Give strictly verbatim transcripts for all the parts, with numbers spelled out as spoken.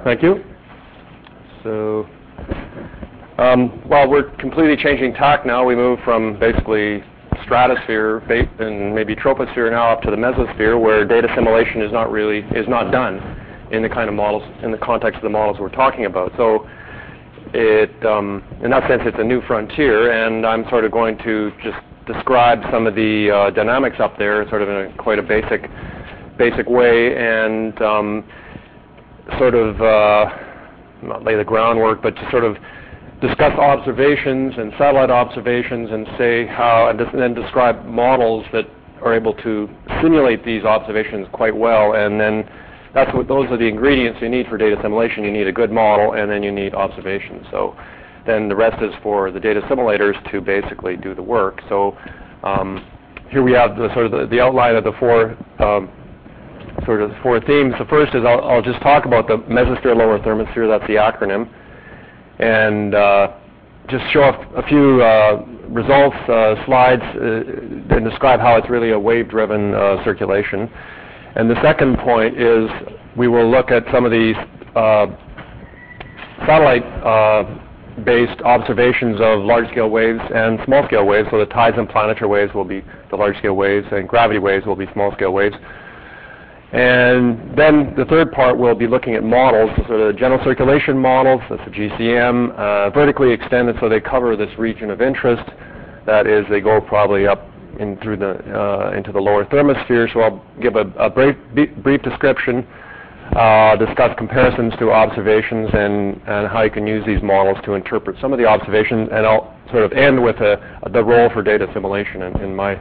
Thank you. So, um, well, we're completely changing tack now. We move from basically stratosphere and maybe troposphere now up to the mesosphere, where data assimilation is not really is not done in the kind of models in the context of the models we're talking about. So, it um, in that sense, it's a new frontier, and I'm sort of going to just describe some of the uh, dynamics up there, sort of in a, quite a basic, basic way, and um, sort of uh, not lay the groundwork, but to sort of discuss observations and satellite observations, and say how, and then describe models that are able to simulate these observations quite well. And then that's what those are the ingredients you need for data assimilation. You need a good model, and then you need observations. So then the rest is for the data assimilators to basically do the work. So um, here we have the sort of the, the outline of the four um, sort of four themes. The first is I'll, I'll just talk about the mesosphere, lower thermosphere. That's the acronym, and uh, just show a few uh, results uh, slides uh, and describe how it's really a wave-driven uh, circulation. And the second point is we will look at some of these uh, satellite uh, based observations of large-scale waves and small-scale waves. So the tides and planetary waves will be the large-scale waves, and gravity waves will be small-scale waves. And then the third part will be looking at models, so the general circulation models, that's the G C M, uh, vertically extended, so they cover this region of interest. That is, they go probably up in through the uh, into the lower thermosphere. So I'll give a, a brief, brief description. Uh, discuss comparisons to observations and, and how you can use these models to interpret some of the observations, and I'll sort of end with a, the role for data assimilation in, in my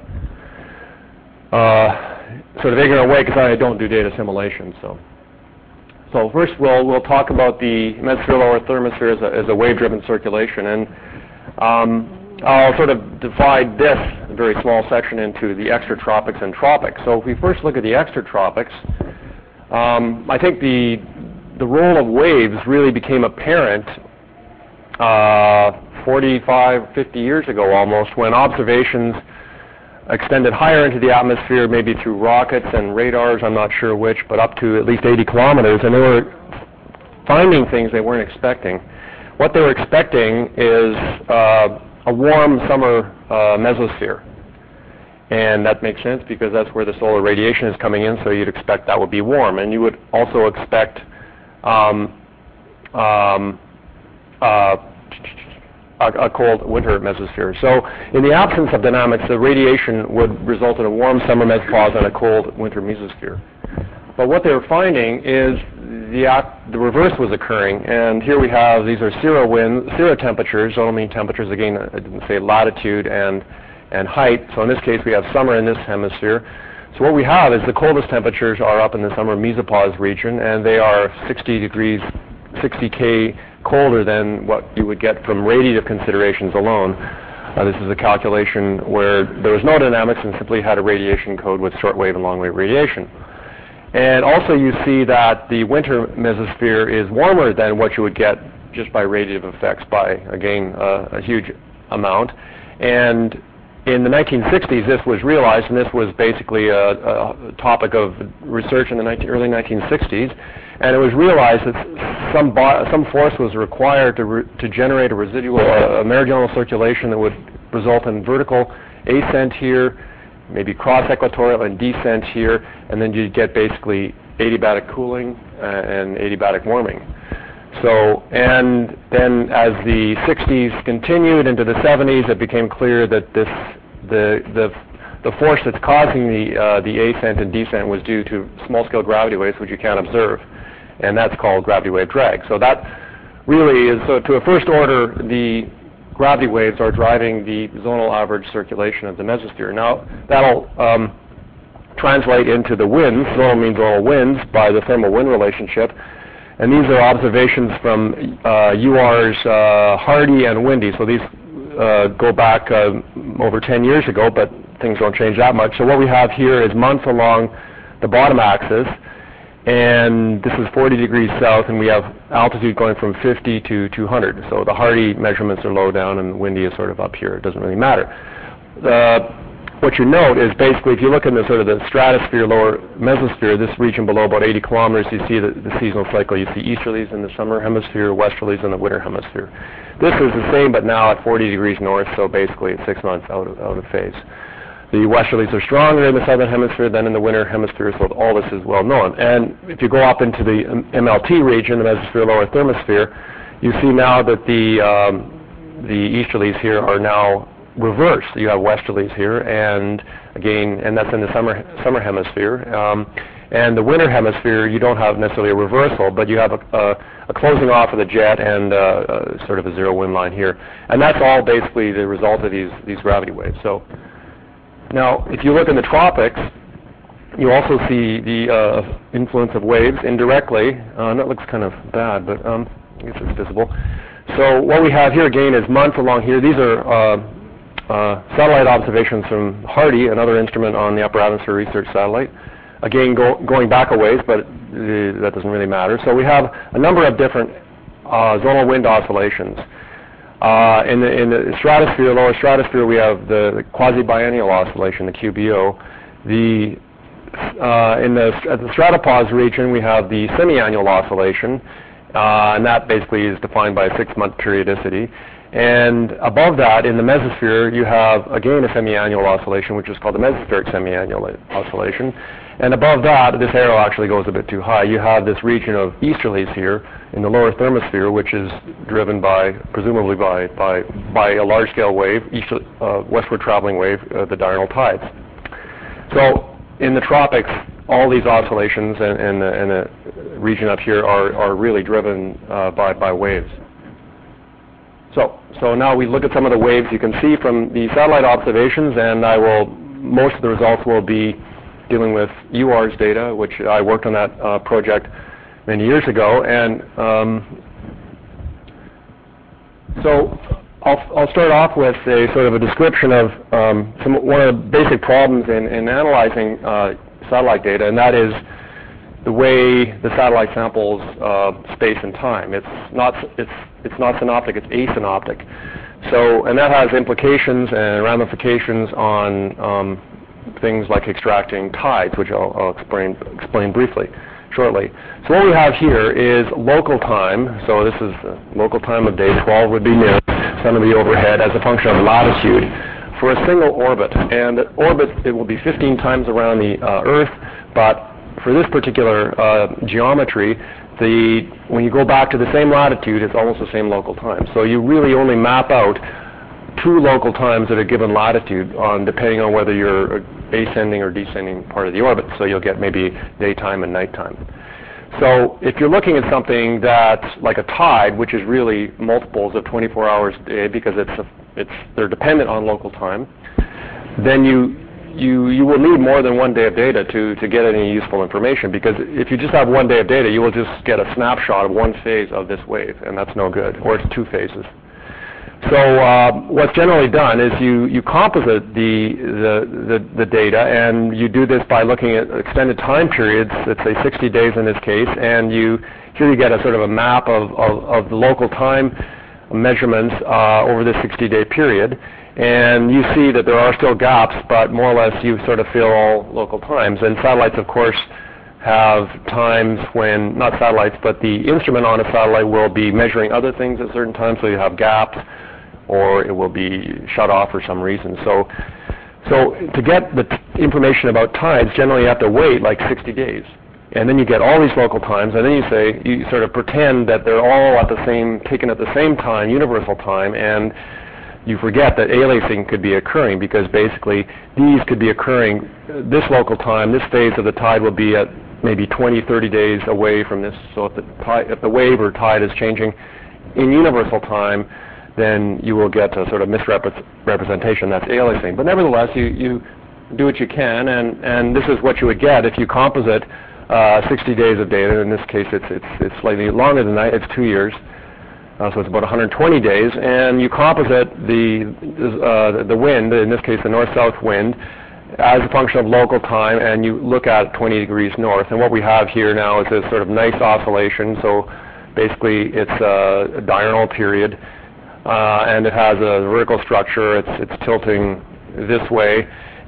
uh, sort of ignorant way, because I don't do data assimilation. So, so first we'll we'll talk about the mesosphere lower thermosphere as a, as a wave-driven circulation, and um, I'll sort of divide this very small section into the extratropics and tropics. So if we first look at the extratropics, Um, I think the the role of waves really became apparent uh, forty-five, fifty years ago almost, when observations extended higher into the atmosphere, maybe through rockets and radars, I'm not sure which, but up to at least eighty kilometers, and they were finding things they weren't expecting. What they were expecting is uh, a warm summer uh, mesosphere. And that makes sense because that's where the solar radiation is coming in, so you'd expect that would be warm. And you would also expect um, um, uh, a, a cold winter mesosphere. So in the absence of dynamics, the radiation would result in a warm summer mesopause and a cold winter mesosphere. But what they were finding is the, the reverse was occurring. And here we have, these are zero wind, zero temperatures, zonal mean temperatures, again, I didn't say latitude and and height. So in this case, we have summer in this hemisphere. So what we have is the coldest temperatures are up in the summer mesopause region, and they are sixty degrees, sixty K colder than what you would get from radiative considerations alone. Uh, this is a calculation where there was no dynamics and simply had a radiation code with shortwave and longwave radiation. And also you see that the winter mesosphere is warmer than what you would get just by radiative effects by, again, uh, a huge amount. And in the nineteen sixties, this was realized, and this was basically a, a topic of research in the nineteen, early nineteen sixties, and it was realized that some bo some force was required to, re to generate a residual, uh, a meridional circulation that would result in vertical ascent here, maybe cross-equatorial and descent here, and then you'd get basically adiabatic cooling uh, and adiabatic warming. So, and then as the sixties continued into the seventies, it became clear that this, the, the, the force that's causing the, uh, the ascent and descent was due to small-scale gravity waves, which you can't observe, and that's called gravity wave drag. So that really is, so to a first order, the gravity waves are driving the zonal average circulation of the mesosphere. Now, that'll um, translate into the winds, zonal mean zonal winds, by the thermal wind relationship. And these are observations from uh, U R's uh, Hardy and Windy. So these uh, go back uh, over ten years ago, but things don't change that much. So what we have here is months along the bottom axis, and this is forty degrees south, and we have altitude going from fifty to two hundred. So the Hardy measurements are low down, and Windy is sort of up here. It doesn't really matter. Uh, what you note is basically if you look in the sort of the stratosphere, lower mesosphere, this region below about eighty kilometers, you see the, the seasonal cycle. You see easterlies in the summer hemisphere, westerlies in the winter hemisphere. This is the same, but now at forty degrees north, so basically it's six months out of, out of phase. The westerlies are stronger in the southern hemisphere than in the winter hemisphere, so all this is well known. And if you go up into the M L T region, the mesosphere, lower thermosphere, you see now that the um, the easterlies here are now reversed. You have westerlies here, and again, and that's in the summer summer hemisphere. Um, and the winter hemisphere, you don't have necessarily a reversal, but you have a, a, a closing off of the jet and uh, uh, sort of a zero wind line here. And that's all basically the result of these these gravity waves. So now, if you look in the tropics, you also see the uh, influence of waves indirectly. Uh, that looks kind of bad, but um, I guess it's visible. So what we have here again is months along here. These are uh, uh, satellite observations from HARDI, another instrument on the Upper Atmosphere Research Satellite. Again, go, going back a ways, but uh, that doesn't really matter. So we have a number of different uh, zonal wind oscillations. Uh, in, the, in the stratosphere, lower stratosphere, we have the, the quasi-biennial oscillation, the Q B O. The, uh, in the, at the stratopause region, we have the semi-annual oscillation, uh, and that basically is defined by a six-month periodicity. And above that, in the mesosphere, you have, again, a semi-annual oscillation, which is called the mesospheric semi-annual oscillation. And above that, this arrow actually goes a bit too high. You have this region of easterlies here in the lower thermosphere, which is driven by, presumably by, by, by a large-scale wave, east, uh, westward traveling wave, uh, the diurnal tides. So in the tropics, all these oscillations and, and, the, and the region up here are, are really driven uh, by, by waves. So, so now we look at some of the waves you can see from the satellite observations, and I will, most of the results will be dealing with U A R S data, which I worked on that uh, project many years ago. And um, so I'll, I'll start off with a sort of a description of um, some, one of the basic problems in, in analyzing uh, satellite data, and that is the way the satellite samples uh, space and time. It's not, it's, it's not synoptic, it's asynoptic. So, and that has implications and ramifications on um, things like extracting tides, which I'll, I'll explain, explain briefly, shortly. So what we have here is local time. So this is uh, local time of day. twelve would be near, sun would be overhead as a function of latitude for a single orbit. And the orbit, it will be fifteen times around the uh, Earth, but for this particular uh, geometry, the, when you go back to the same latitude, it's almost the same local time. So you really only map out two local times at a given latitude, on depending on whether you're ascending or descending part of the orbit. So you'll get maybe daytime and nighttime. So if you're looking at something that's like a tide, which is really multiples of twenty-four hours a day because it's a, it's they're dependent on local time, then you you you will need more than one day of data to to get any useful information, because if you just have one day of data, you will just get a snapshot of one phase of this wave, and that's no good, or it's two phases. So uh, what's generally done is you, you composite the, the, the, the data, and you do this by looking at extended time periods, let's say sixty days in this case, and you here you get a sort of a map of, of, of the local time measurements uh, over this sixty-day period. And you see that there are still gaps, but more or less you sort of fill all local times. And satellites, of course, have times when, not satellites, but the instrument on a satellite will be measuring other things at certain times, so you have gaps, or it will be shut off for some reason. So, so to get the t information about tides, generally you have to wait like sixty days. And then you get all these local times, and then you say, you sort of pretend that they're all at the same, taken at the same time, universal time, and you forget that aliasing could be occurring, because basically these could be occurring, this local time, this phase of the tide will be at maybe twenty, thirty days away from this. So if the, tide, if the wave or tide is changing in universal time, then you will get a sort of misrepresentation that's aliasing. But nevertheless, you, you do what you can, and, and this is what you would get if you composite uh, sixty days of data. In this case, it's, it's, it's slightly longer than that. It's two years. Uh, so it's about one hundred twenty days, and you composite the, uh, the wind, in this case the north-south wind, as a function of local time, and you look at twenty degrees north. And what we have here now is this sort of nice oscillation. So basically it's a, a diurnal period, uh, and it has a vertical structure. It's, it's tilting this way.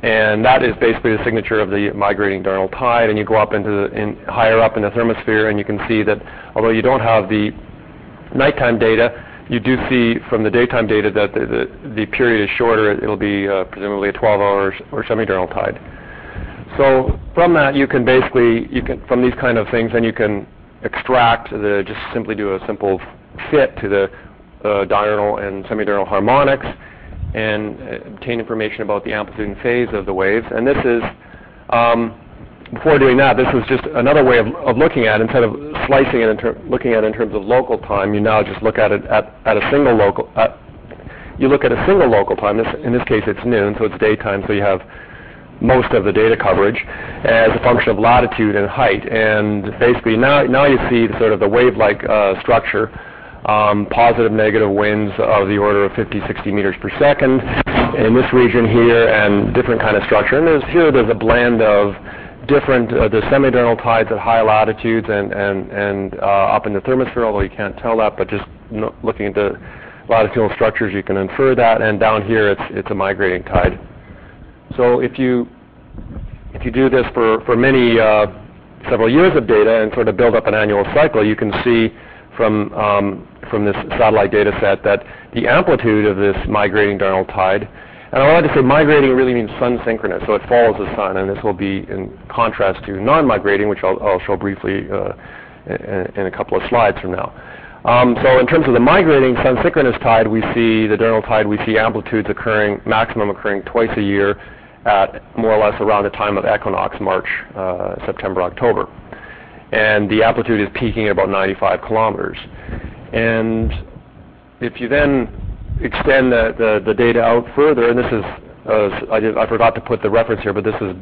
and that is basically the signature of the migrating diurnal tide. And you go up into the, in, higher up in the thermosphere, and you can see that although you don't have the nighttime data, you do see from the daytime data that the, the, the period is shorter. It'll be uh, presumably a twelve hour or semi-diurnal tide. So from that, you can basically, you can from these kind of things, then you can extract the, just simply do a simple fit to the uh, diurnal and semi-diurnal harmonics, and uh, obtain information about the amplitude and phase of the waves. And this is, um, before doing that, this is just another way of, of looking at it. Instead of slicing it, in ter- looking at it in terms of local time, you now just look at it at, at a single local, uh, you look at a single local time. This, in this case, it's noon, so it's daytime, so you have most of the data coverage as a function of latitude and height. And basically now, now you see the, sort of the wave-like uh, structure, um, positive, negative winds of the order of fifty, sixty meters per second in this region here, and different kind of structure. And there's, here there's a blend of different, uh, the semi-diurnal tides at high latitudes and, and, and uh, up in the thermosphere, although you can't tell that, but just no, looking at the latitudinal structures, you can infer that. And down here, it's, it's a migrating tide. So if you if you do this for, for many, uh, several years of data and sort of build up an annual cycle, you can see from, um, from this satellite data set that the amplitude of this migrating diurnal tide, and I wanted to say migrating really means sun synchronous, so it follows the sun, and this will be in contrast to non-migrating, which I'll, I'll show briefly uh, in, in a couple of slides from now. Um, so in terms of the migrating sun synchronous tide, we see the diurnal tide, we see amplitudes occurring, maximum occurring twice a year at more or less around the time of equinox, March, uh, September, October. And the amplitude is peaking at about ninety-five kilometers. And if you then extend the, the, the data out further, and this is, uh, I, did, I forgot to put the reference here, but this is,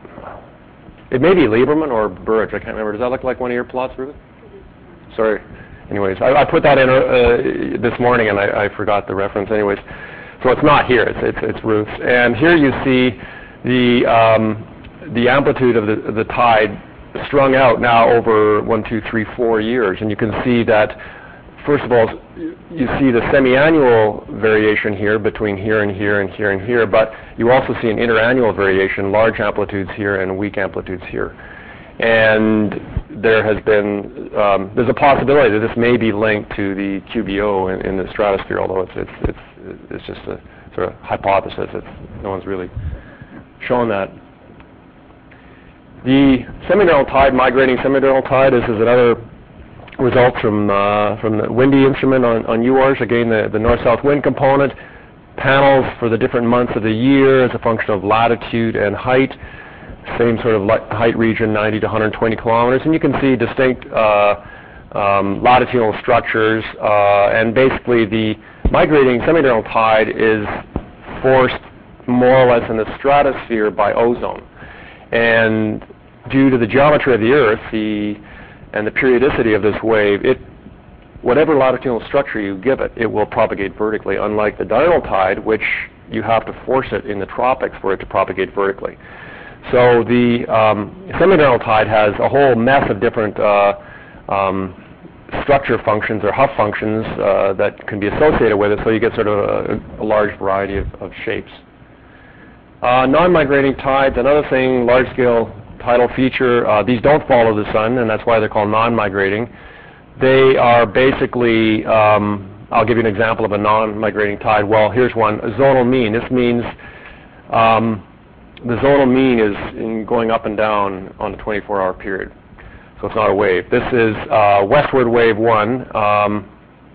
it may be Lieberman or Burridge, I can't remember. Does that look like one of your plots, Ruben? Sorry. Anyways, I, I put that in uh, this morning, and I, I forgot the reference anyways. So it's not here, it's, it's, it's Ruth's. And here you see the, um, the amplitude of the, the tide strung out now over one, two, three, four years. And you can see that, first of all, you see the semi-annual variation here between here and here and here and here, but you also see an interannual variation, large amplitudes here and weak amplitudes here. And there has been, um, there's a possibility that this may be linked to the Q B O in, in the stratosphere, although it's, it's, it's, it's just a sort of hypothesis. It's, no one's really shown that. The semi-diurnal tide, migrating semi-diurnal tide, this is another result from, uh, from the windy instrument on, on U A R S. Again, the, the north-south wind component, panels for the different months of the year as a function of latitude and height. Same sort of height region, ninety to one hundred twenty kilometers, and you can see distinct uh, um, latitudinal structures, uh, and basically the migrating semi-diurnal tide is forced more or less in the stratosphere by ozone. And due to the geometry of the Earth the, and the periodicity of this wave, it, whatever latitudinal structure you give it, it will propagate vertically, unlike the diurnal tide, which you have to force it in the tropics for it to propagate vertically. So the um, semi-diurnal tide has a whole mess of different uh, um, structure functions or Hough functions uh, that can be associated with it, so you get sort of a, a large variety of, of shapes. Uh, non-migrating tides, another thing, large-scale tidal feature. Uh, these don't follow the sun, and that's why they're called non-migrating. They are basically, um, I'll give you an example of a non-migrating tide. Well, here's one, a zonal mean. This means um, the zonal mean is in going up and down on a twenty-four hour period. So it's not a wave. This is uh, westward wave one. Um,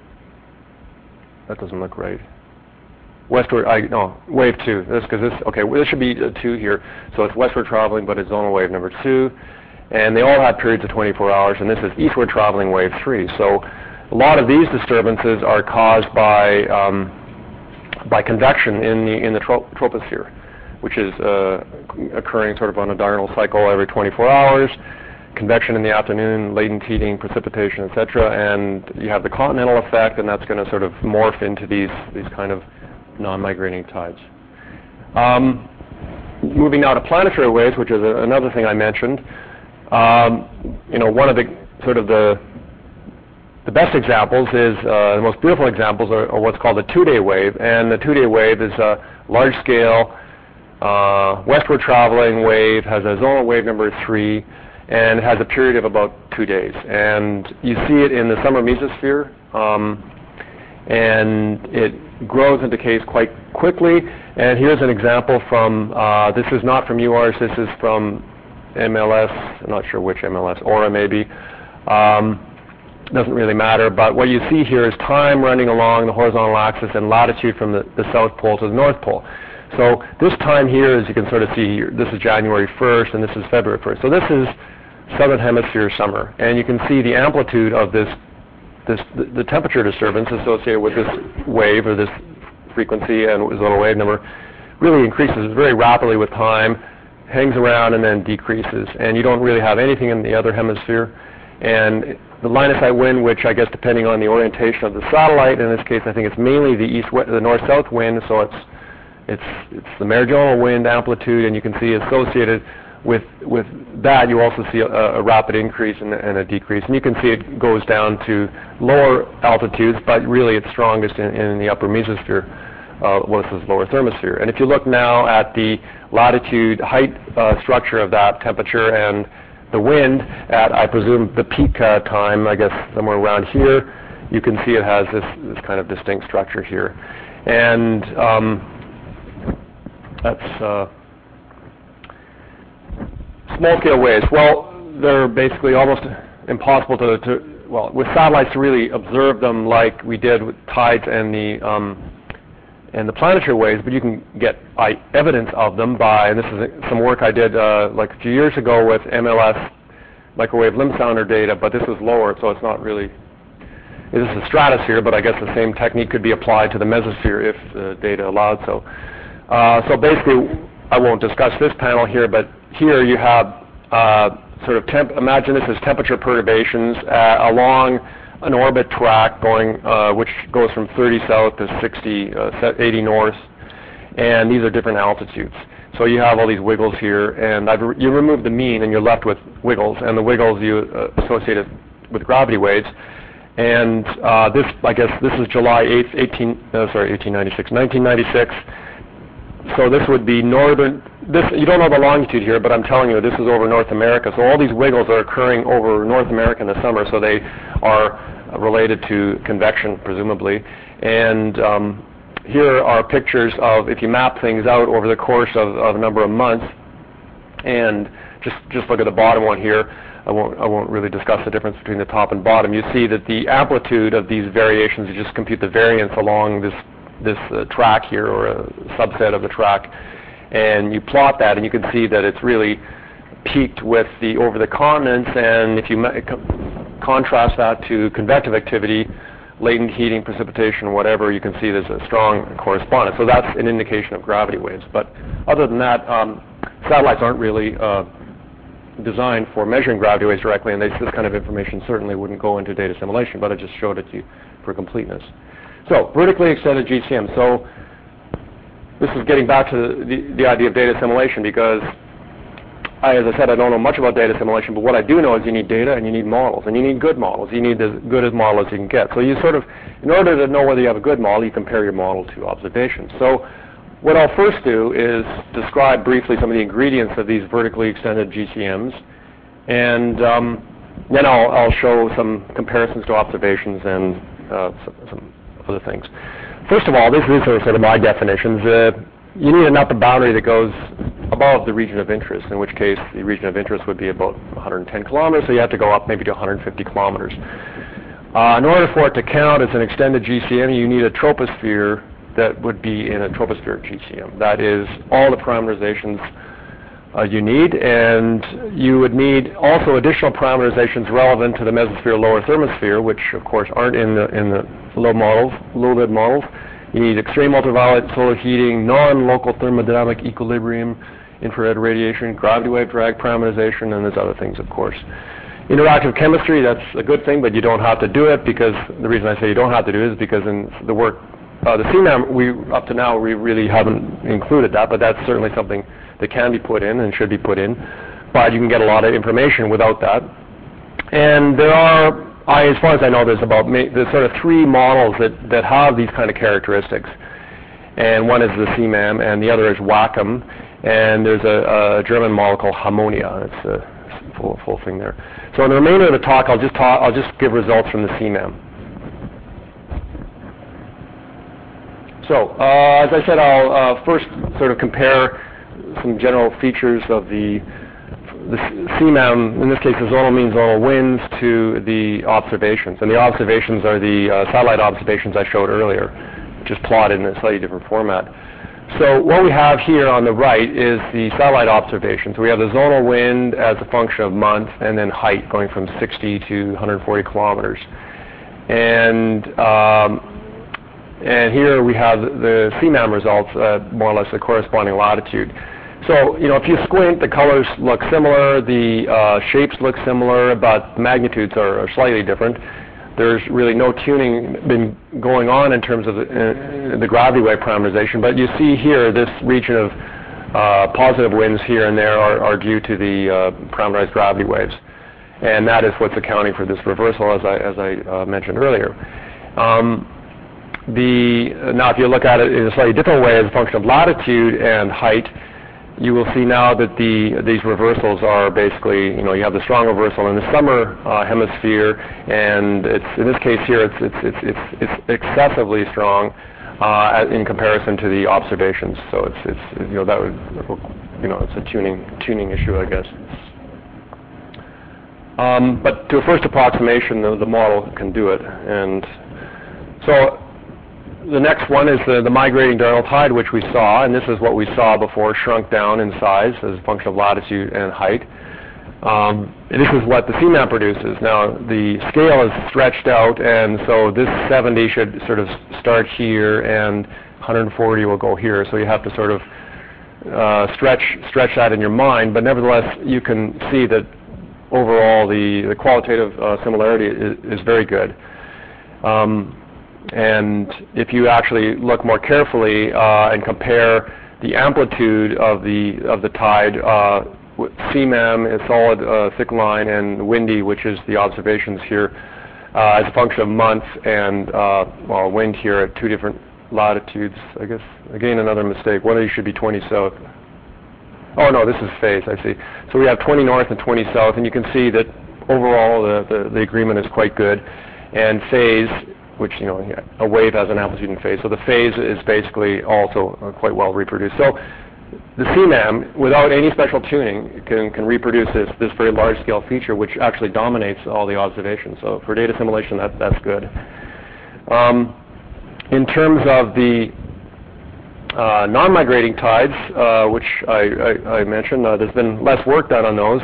that doesn't look right. Westward, I, no, wave two. This, because this, okay, well, this should be a two here. So it's westward traveling, but it's zonal wave number two. And they all have periods of twenty-four hours, and this is eastward traveling wave three. So a lot of these disturbances are caused by um, by convection in the in the tro troposphere, which is uh, occurring sort of on a diurnal cycle every twenty-four hours. Convection in the afternoon, latent heating, precipitation, et cetera, and you have the continental effect, and that's going to sort of morph into these these kind of non-migrating tides. Um, moving now to planetary waves, which is a, another thing I mentioned. Um, you know, one of the sort of the the best examples is uh, the most beautiful examples are, are what's called a two-day wave, and the two-day wave is a large-scale uh, westward traveling wave has a zonal wave number three, and has a period of about two days. And you see it in the summer mesosphere, um, and it grows and decays quite quickly. And here's an example from, uh, this is not from U R S, this is from M L S, I'm not sure which M L S, Aura maybe. Um, doesn't really matter, but what you see here is time running along the horizontal axis and latitude from the, the South Pole to the North Pole. So this time here, as you can sort of see here, this is January first and this is February first. So this is Southern Hemisphere summer, and you can see the amplitude of this, this the, the temperature disturbance associated with this wave or this frequency and zonal wave number really increases very rapidly with time, hangs around and then decreases, and you don't really have anything in the other hemisphere. And the line of sight wind, which I guess depending on the orientation of the satellite, in this case I think it's mainly the east, the north-south wind, so it's it's it's the meridional wind amplitude, and you can see associated with with that you also see a, a rapid increase and, and a decrease, and you can see it goes down to lower altitudes, but really it's strongest in, in the upper mesosphere. Uh, well, this is lower thermosphere. And if you look now at the latitude height uh, structure of that temperature and the wind at, I presume, the peak uh, time, I guess somewhere around here, you can see it has this, this kind of distinct structure here. And um, that's uh, small-scale waves. Well, they're basically almost impossible to, to, well, with satellites to really observe them like we did with tides and the um, and the planetary waves, but you can get uh, evidence of them by, and this is some work I did uh, like a few years ago with M L S microwave limb sounder data, but this is lower, so it's not really, this is the stratosphere, but I guess the same technique could be applied to the mesosphere if the data allowed so. Uh, so basically, I won't discuss this panel here, but here you have uh, sort of, temp imagine this as temperature perturbations uh, along an orbit track going, uh, which goes from thirty south to sixty, uh, eighty north, and these are different altitudes. So you have all these wiggles here, and I've re you remove the mean, and you're left with wiggles, and the wiggles you uh, associated with gravity waves. And uh, this, I guess, this is July eighth, eighteen, uh, sorry, eighteen ninety-six, nineteen ninety-six. So this would be northern. This, you don't know the longitude here, but I'm telling you, this is over North America. So all these wiggles are occurring over North America in the summer, so they are related to convection, presumably. And um, here are pictures of, if you map things out over the course of, of a number of months, and just, just look at the bottom one here. I won't, I won't really discuss the difference between the top and bottom. You see that the amplitude of these variations, you just compute the variance along this, this uh, track here, or a subset of the track, and you plot that, and you can see that it's really peaked with the over the continents, and if you contrast that to convective activity, latent heating, precipitation, whatever, you can see there's a strong correspondence. So that's an indication of gravity waves. But other than that, um, satellites aren't really uh, designed for measuring gravity waves directly, and they, this kind of information certainly wouldn't go into data assimilation, but I just showed it to you for completeness. So, vertically extended G C M. So, this is getting back to the, the idea of data assimilation, because I, as I said, I don't know much about data assimilation, but what I do know is you need data and you need models, and you need good models. You need as good a model as you can get. So you sort of, in order to know whether you have a good model, you compare your model to observations. So what I'll first do is describe briefly some of the ingredients of these vertically extended G C Ms, and um, then I'll, I'll show some comparisons to observations and uh, some, some other things. First of all, these are sort of my definitions. Uh, you need an upper boundary that goes above the region of interest, in which case the region of interest would be about one hundred ten kilometers, so you have to go up maybe to one hundred fifty kilometers. Uh, in order for it to count as an extended G C M, you need a troposphere that would be in a tropospheric G C M. That is all the parameterizations uh, you need, and you would need also additional parameterizations relevant to the mesosphere lower thermosphere, which of course aren't in the in the low models, low lid models. You need extreme ultraviolet solar heating, non-local thermodynamic equilibrium, infrared radiation, gravity wave drag parameterization, and there's other things, of course. Interactive chemistry, that's a good thing, but you don't have to do it, because the reason I say you don't have to do it is because in the work, uh, the C MAM, we, up to now, we really haven't included that, but that's certainly something that can be put in and should be put in. But you can get a lot of information without that. And there are, I, as far as I know, there's about there's sort of three models that, that have these kind of characteristics. And one is the C MAM, and the other is WACCM. and there's a, a German model called Harmonia. It's a full, full thing there. So in the remainder of the talk, I'll just talk, I'll just give results from the C MAM. So uh, as I said, I'll uh, first sort of compare some general features of the the C MAM, in this case the zonal mean zonal winds, to the observations. And the observations are the uh, satellite observations I showed earlier, just plotted in a slightly different format. So what we have here on the right is the satellite observations. We have the zonal wind as a function of month, and then height going from sixty to one hundred forty kilometers. And um, and here we have the C MAM results, uh, more or less the corresponding latitude. So, you know, if you squint, the colors look similar, the uh, shapes look similar, but the magnitudes are, are slightly different. There's really no tuning been going on in terms of the, uh, the gravity wave parameterization, but you see here this region of uh, positive winds here and there are, are due to the uh, parameterized gravity waves, and that is what's accounting for this reversal, as I, as I uh, mentioned earlier. Um, the, now, if you look at it in a slightly different way as a function of latitude and height, you will see now that the these reversals are basically, you know, you have the strong reversal in the summer uh, hemisphere, and it's in this case here it's it's it's it's, it's excessively strong uh, in comparison to the observations. So it's it's you know that would you know it's a tuning tuning issue, I guess. Um, but to a first approximation, the, the model can do it, and so. The next one is the, the migrating diurnal tide, which we saw, and this is what we saw before, shrunk down in size as a function of latitude and height. Um, and this is what the C MAM produces. Now, the scale is stretched out, and so this seventy should sort of start here, and one hundred forty will go here. So you have to sort of uh, stretch stretch that in your mind, but nevertheless, you can see that overall the, the qualitative uh, similarity is, is very good. Um, And if you actually look more carefully uh, and compare the amplitude of the of the tide, uh, C MAM is solid uh, thick line, and windy, which is the observations here, uh, as a function of month, and uh, well, wind here at two different latitudes. I guess again another mistake. One of these should be twenty south. Oh no, this is phase. I see. So we have twenty north and twenty south, and you can see that overall the the, the agreement is quite good, and phase, which, you know, a wave has an amplitude and phase. So the phase is basically also uh, quite well reproduced. So the C MAM, without any special tuning, can, can reproduce this, this very large-scale feature, which actually dominates all the observations. So for data assimilation, that, that's good. Um, in terms of the uh, non-migrating tides, uh, which I, I, I mentioned, uh, there's been less work done on those.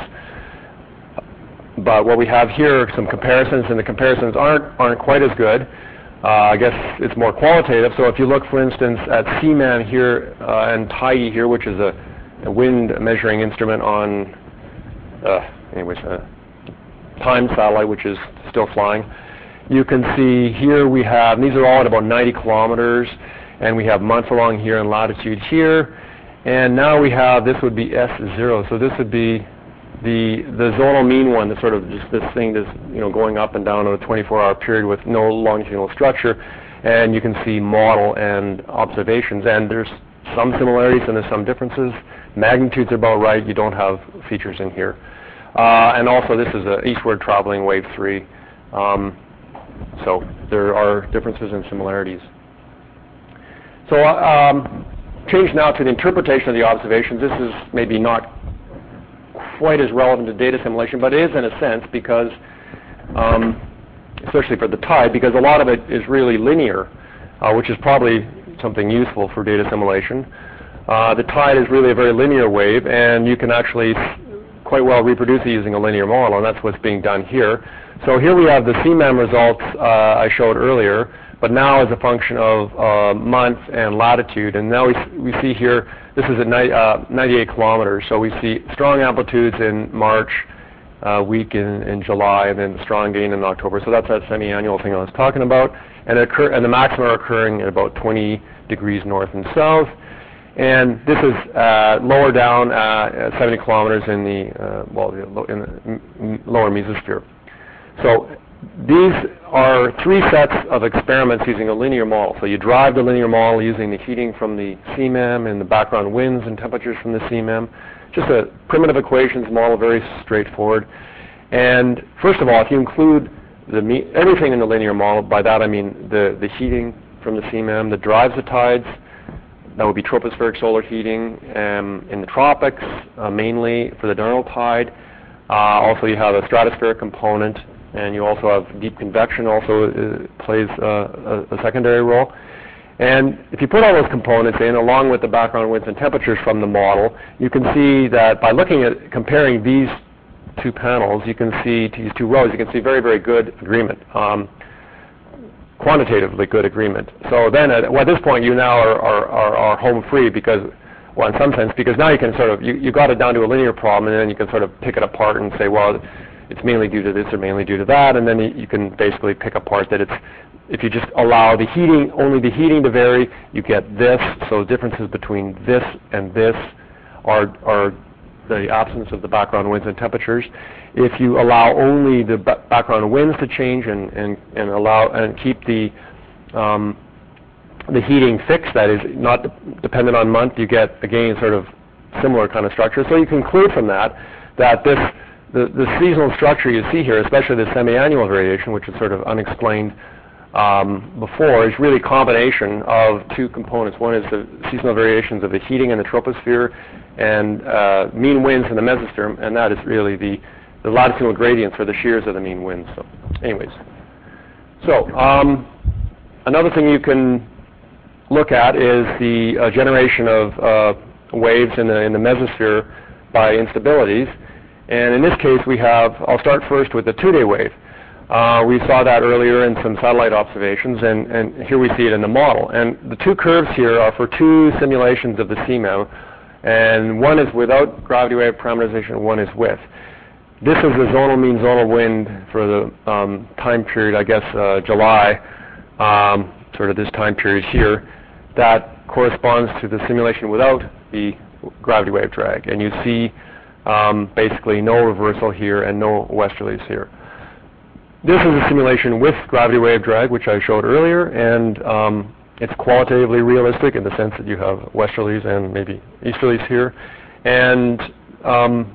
But what we have here are some comparisons, and the comparisons aren't aren't quite as good. Uh, I guess it's more qualitative. So if you look, for instance, at C MAM here uh, and T I E here, which is a, a wind measuring instrument on, uh, anyways, a time satellite, which is still flying, you can see here we have, these are all at about ninety kilometers, and we have month along here and latitude here. And now we have, this would be S zero. So this would be The, the zonal mean one, the sort of just this thing that's, you know, going up and down on a twenty-four hour period with no longitudinal structure, and you can see model and observations, and there's some similarities and there's some differences. Magnitudes are about right. You don't have features in here. Uh, and also this is an eastward traveling wave three. Um, so there are differences and similarities. So um, change now to the interpretation of the observations. This is maybe not quite as relevant to data assimilation, but it is in a sense, because, um, especially for the tide, because a lot of it is really linear, uh, which is probably something useful for data assimilation. Uh, the tide is really a very linear wave, and you can actually quite well reproduce it using a linear model, and that's what's being done here. So here we have the C MAM results uh, I showed earlier, but now as a function of uh, month and latitude, and now we, we see here, this is at ni uh, ninety-eight kilometers, so we see strong amplitudes in March, uh, weak in, in July, and then strong gain in October. So that's that semi-annual thing I was talking about, and, occur and the maxima are occurring at about twenty degrees north and south. And this is uh, lower down uh, at seventy kilometers in the uh, well, in the lower mesosphere. So these are three sets of experiments using a linear model. So you drive the linear model using the heating from the C M E M and the background winds and temperatures from the C M E M. Just a primitive equations model, very straightforward. And first of all, if you include the me everything in the linear model, by that I mean the, the heating from the C M E M that drives the tides. That would be tropospheric solar heating um, in the tropics, uh, mainly for the diurnal tide. Uh, also, you have a stratospheric component, and you also have deep convection also uh, plays uh, a, a secondary role. And if you put all those components in, along with the background winds and temperatures from the model, you can see that by looking at comparing these two panels, you can see these two rows, you can see very, very good agreement, um, quantitatively good agreement. So then, at, well, at this point, you now are, are, are, are home free because, well, in some sense, because now you can sort of you, you got it down to a linear problem, and then you can sort of pick it apart and say, well, it's mainly due to this or mainly due to that, and then you, you can basically pick apart that it's, if you just allow the heating, only the heating to vary, you get this. So differences between this and this are, are the absence of the background winds and temperatures. If you allow only the ba background winds to change and, and, and allow and keep the um, the heating fixed, that is not de dependent on month, you get again sort of similar kind of structure. So you conclude from that that this the, the seasonal structure you see here, especially the semi-annual variation, which is sort of unexplained um, before, is really a combination of two components. One is the seasonal variations of the heating in the troposphere and uh, mean winds in the mesosphere, and that is really the, the latitudinal gradients for the shears of the mean winds. So, anyways, so um, another thing you can look at is the uh, generation of uh, waves in the in the mesosphere by instabilities. And in this case, we have, I'll start first with the two-day wave. Uh, we saw that earlier in some satellite observations, and, and here we see it in the model. And the two curves here are for two simulations of the C M E M, and one is without gravity wave parameterization, one is with. This is the zonal mean zonal wind for the um, time period, I guess, uh, July, um, sort of this time period here. That corresponds to the simulation without the gravity wave drag. And you see Um, basically no reversal here and no westerlies here. This is a simulation with gravity wave drag, which I showed earlier, and um, it's qualitatively realistic in the sense that you have westerlies and maybe easterlies here. And um,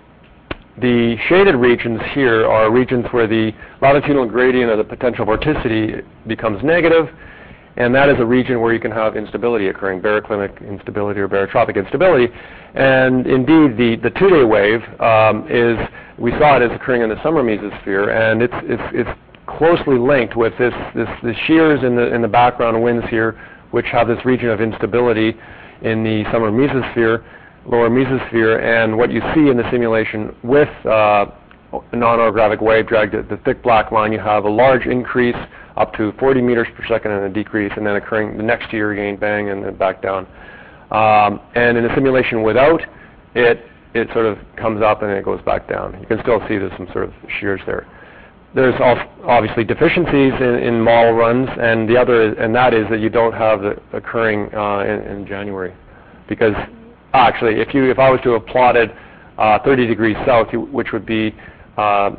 the shaded regions here are regions where the latitudinal gradient of the potential vorticity becomes negative, and that is a region where you can have instability occurring, baroclinic instability or barotropic instability. And indeed, the, the two-day wave um, is, we saw it as occurring in the summer mesosphere, and it's, it's, it's closely linked with this, this, the shears in the, in the background winds here, which have this region of instability in the summer mesosphere, lower mesosphere, and what you see in the simulation with uh, non-orographic wave drag, the, the thick black line, you have a large increase up to forty meters per second and a decrease, and then occurring the next year again, bang, and then back down. Um, and in the simulation without it, it sort of comes up and it goes back down. You can still see there's some sort of shears there. There's also obviously deficiencies in, in model runs, and the other, is, and that is that you don't have it occurring uh, in, in January, because actually, if you, if I was to have plotted uh, thirty degrees south, you, which would be uh,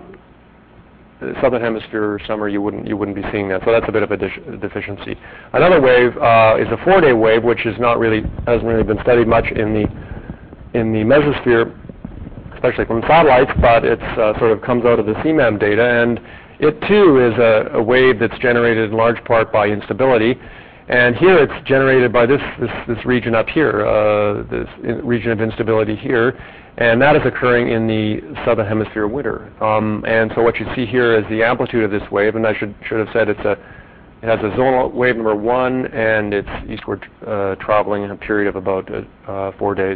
the southern hemisphere summer, you wouldn't you wouldn't be seeing that. So that's a bit of a deficiency. Another wave uh, is a four-day wave, which is not really hasn't really been studied much in the in the mesosphere, especially from satellites, but it uh, sort of comes out of the C M E M data, and it too is a, a wave that's generated in large part by instability. And here it's generated by this this, this region up here, uh, this in region of instability here. And that is occurring in the southern hemisphere winter. Um, and so what you see here is the amplitude of this wave, and I should should have said it's a it has a zonal wave number one, and it's eastward uh, traveling in a period of about uh, four days.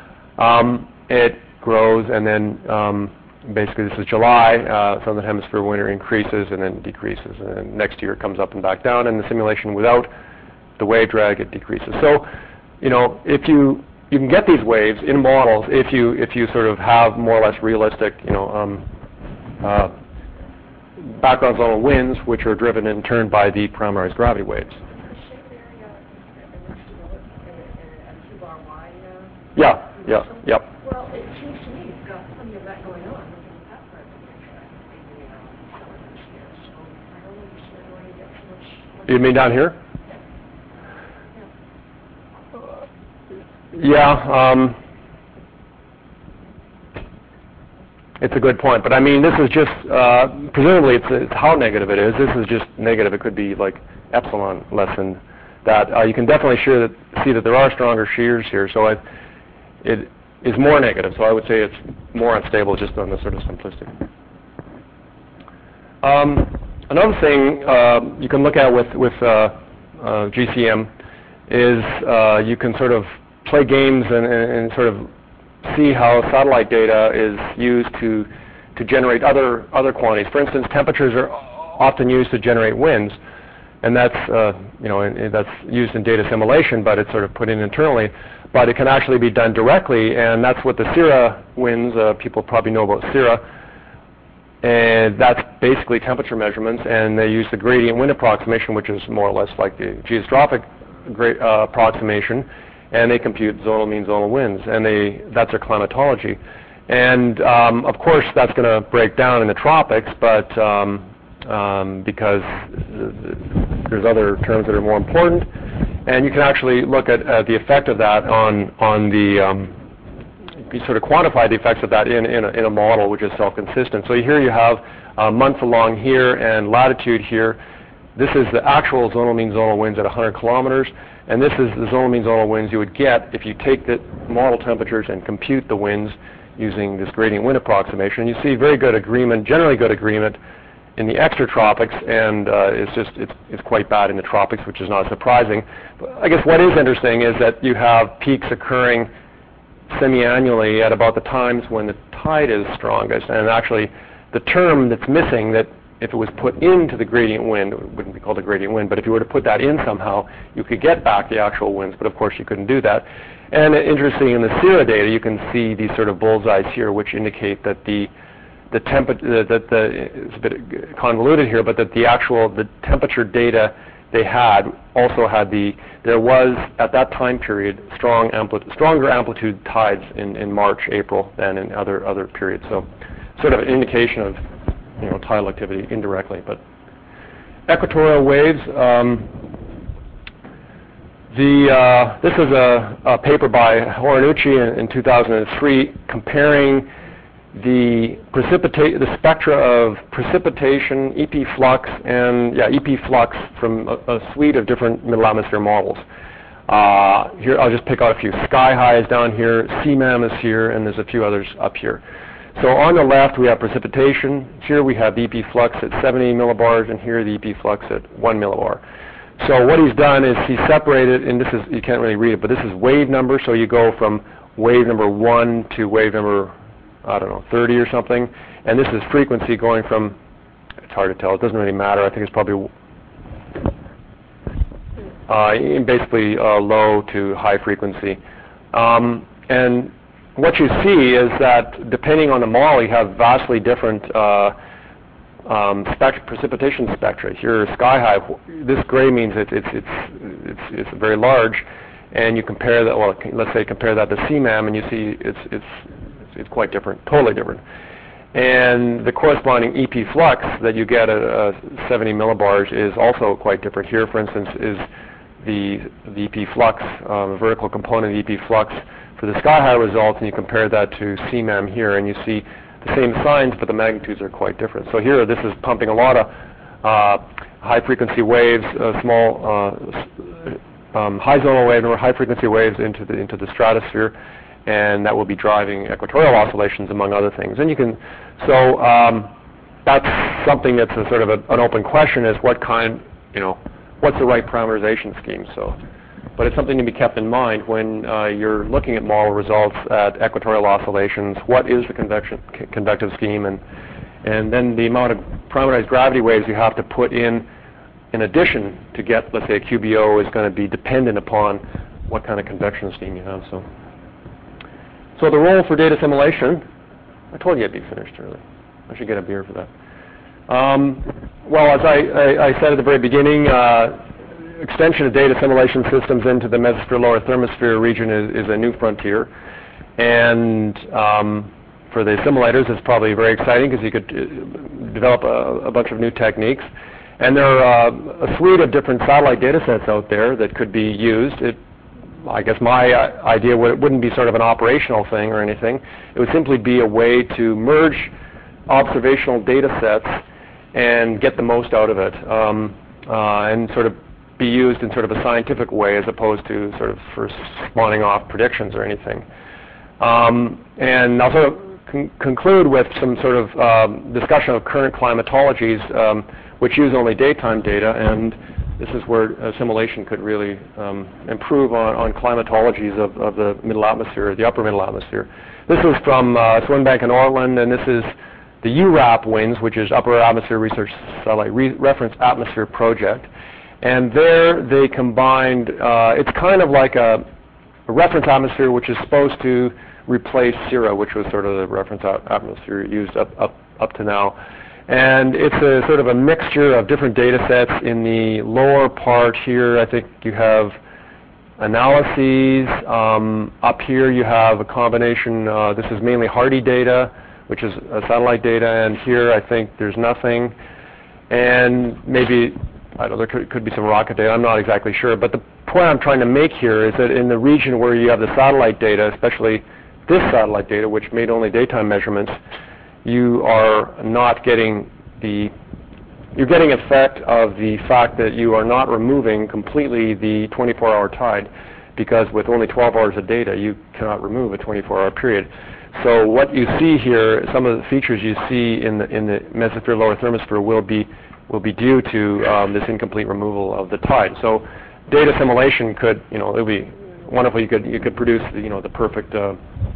Um, it grows, and then um, basically this is July. Uh, southern hemisphere winter increases and then decreases, and then next year it comes up and back down. And the simulation without the wave drag, it decreases. So, you know, if you You can get these waves in models if you if you sort of have more or less realistic, you know, um, uh, background zonal winds, which are driven in turn by the parameterized gravity waves. Yeah, yeah, yep. Well, it seems to me it's got plenty of that going on. You mean down here? Yeah, um, it's a good point. But I mean, this is just, uh, presumably it's, it's how negative it is. This is just negative. It could be like epsilon less than that. Uh, you can definitely sure that, see that there are stronger shears here. So I, it is more negative. So I would say it's more unstable just on the sort of simplistic. Um, another thing uh, you can look at with, with uh, uh, G C M is uh, you can sort of play games and, and, and sort of see how satellite data is used to to generate other other quantities. For instance, temperatures are often used to generate winds, and that's uh, you know and, and that's used in data assimilation, but it's sort of put in internally. But it can actually be done directly, and that's what the CIRA winds. Uh, people probably know about CIRA, and that's basically temperature measurements. And they use the gradient wind approximation, which is more or less like the geostrophic gra- uh, approximation. And they compute zonal mean zonal winds, and they that's their climatology. And um, of course, that's going to break down in the tropics, but um, um, because there's other terms that are more important, and you can actually look at, at the effect of that on on the um, you sort of quantify the effects of that in in a, in a model which is self-consistent. So here you have uh, months along here and latitude here. This is the actual zonal mean zonal winds at one hundred kilometers. And this is the zonal mean zonal winds you would get if you take the model temperatures and compute the winds using this gradient wind approximation. You see very good agreement, generally good agreement in the extratropics, and uh, it's just it's, it's quite bad in the tropics, which is not surprising. But I guess what is interesting is that you have peaks occurring semi-annually at about the times when the tide is strongest, and actually the term that's missing that if it was put into the gradient wind, it wouldn't be called a gradient wind, but if you were to put that in somehow, you could get back the actual winds, but of course you couldn't do that. And uh, interesting, in the CIRA data, you can see these sort of bullseyes here, which indicate that the the temperature, uh, that the, it's a bit convoluted here, but that the actual, the temperature data they had also had the, there was, at that time period, strong ampli- stronger amplitude tides in, in March, April than in other, other periods. So sort of an indication of you know, tidal activity indirectly. But equatorial waves, um, the, uh, this is a, a paper by Horinucci in, in two thousand three comparing the precipitate, the spectra of precipitation, E P flux, and yeah, E P flux from a, a suite of different middle atmosphere models. Uh, here, I'll just pick out a few. Sky High is down here, C MAM is here, and there's a few others up here. So on the left we have precipitation. Here we have the E P flux at seventy millibars, and here the E P flux at one millibar. So what he's done is he separated, and this is, you can't really read it, but this is wave number, so you go from wave number one to wave number, I don't know, thirty or something, and this is frequency going from, it's hard to tell, it doesn't really matter, I think it's probably uh, basically uh, low to high frequency. Um, and what you see is that depending on the model, you have vastly different uh, um, spect- precipitation spectra. Here, Sky High, this gray means it, it's, it's, it's, it's very large, and you compare that, well, let's say compare that to C MAM, and you see it's, it's, it's quite different, totally different. And the corresponding E P flux that you get at uh, seventy millibars is also quite different. Here, for instance, is the, the E P flux, um, the vertical component of the E P flux for the Sky High results, and you compare that to C MAM here, and you see the same signs, but the magnitudes are quite different. So here, this is pumping a lot of uh, high-frequency waves, uh, small uh, um, high zonal wave or high-frequency waves into the into the stratosphere, and that will be driving equatorial oscillations, among other things. And you can, so um, that's something that's a sort of a, an open question: is what kind, you know, what's the right parameterization scheme? So. But it's something to be kept in mind when uh, you're looking at model results at equatorial oscillations. What is the convection, c- convective scheme, and and then the amount of parameterized gravity waves you have to put in, in addition to get, let's say, a Q B O, is going to be dependent upon what kind of convection scheme you have. So, so the role for data assimilation. I told you I'd be finished early. I should get a beer for that. Um, well, as I, I, I said at the very beginning. Uh, Extension of data assimilation systems into the mesosphere lower thermosphere region is, is a new frontier, and um, for the assimilators it's probably very exciting because you could uh, develop a, a bunch of new techniques, And there are uh, a suite of different satellite data sets out there that could be used. It, I guess my uh, idea w- wouldn't be sort of an operational thing or anything. It would simply be a way to merge observational data sets and get the most out of it, um, uh, and sort of be used in sort of a scientific way as opposed to sort of for spawning off predictions or anything. Um, and I'll sort of con- conclude with some sort of um, discussion of current climatologies, um, which use only daytime data, and this is where assimilation could really um, improve on, on climatologies of, of the middle atmosphere, the upper middle atmosphere. This is from uh, Swinbank and Ortland, and this is the U RAP WINS, which is Upper Atmosphere Research Satellite Re- Reference Atmosphere Project. And there they combined, uh, it's kind of like a, a reference atmosphere which is supposed to replace CIRA, which was sort of the reference atmosphere used up, up, up to now. And it's a sort of a mixture of different data sets. In the lower part here, I think you have analyses. Um, up here you have a combination, uh, this is mainly Hardy data, which is uh, satellite data, and here I think there's nothing. And maybe, I don't know, there could, could be some rocket data, I'm not exactly sure. But the point I'm trying to make here is that in the region where you have the satellite data, especially this satellite data, which made only daytime measurements, you are not getting the, you're getting effect of the fact that you are not removing completely the twenty-four hour tide, because with only twelve hours of data, you cannot remove a twenty-four hour period. So what you see here, some of the features you see in the in the mesosphere, lower thermosphere, will be will be due to um, this incomplete removal of the tide. So data assimilation could, you know, it would be wonderful. You could you could produce, you know, the perfect uh,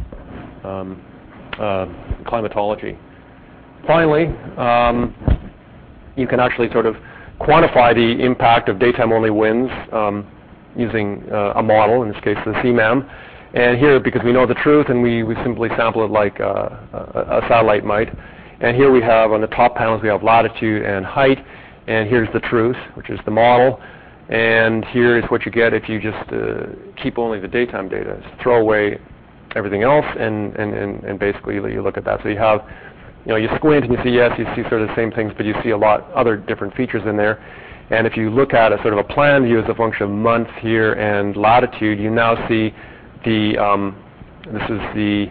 um, uh, climatology. Finally, um, you can actually sort of quantify the impact of daytime-only winds um, using uh, a model, in this case the C MAM. And here, because we know the truth, and we, we simply sample it like uh, a, a satellite might. And here we have, on the top panels, we have latitude and height. And here's the truth, which is the model. And here is what you get if you just uh, keep only the daytime data. Throw away everything else, and, and, and, and basically you look at that. So you have, you know, you squint and you see, yes, you see sort of the same things, but you see a lot other different features in there. And if you look at a sort of a plan view as a function of month here and latitude, you now see the, um, this is the,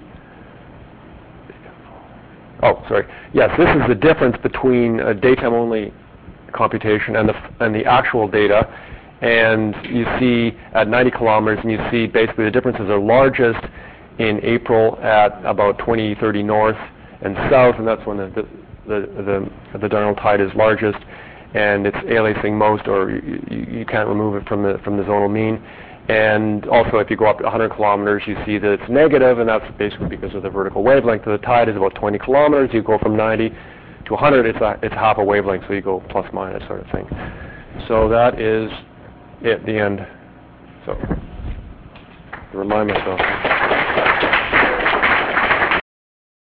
oh, sorry. Yes, this is the difference between a daytime-only computation and the, and the actual data. And you see at ninety kilometers, and you see basically the differences are largest in April at about twenty, thirty north and south, and that's when the, the, the, the diurnal tide is largest. And it's aliasing most, or you, you, you can't remove it from the, from the zonal mean. And also, if you go up to one hundred kilometers, you see that it's negative, and that's basically because of the vertical wavelength of the tide is about twenty kilometers. You go from ninety to one hundred, it's, a, it's half a wavelength, so you go plus minus sort of thing. So that is it, the end. So, remind myself.